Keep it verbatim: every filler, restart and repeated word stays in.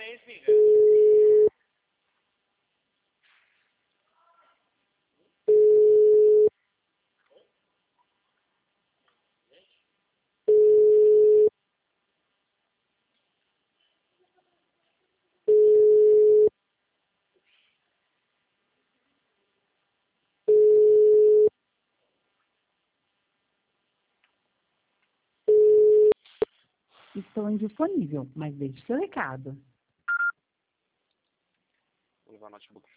aí, filha? Estou indisponível, mas deixe seu recado. Vou levar notebook.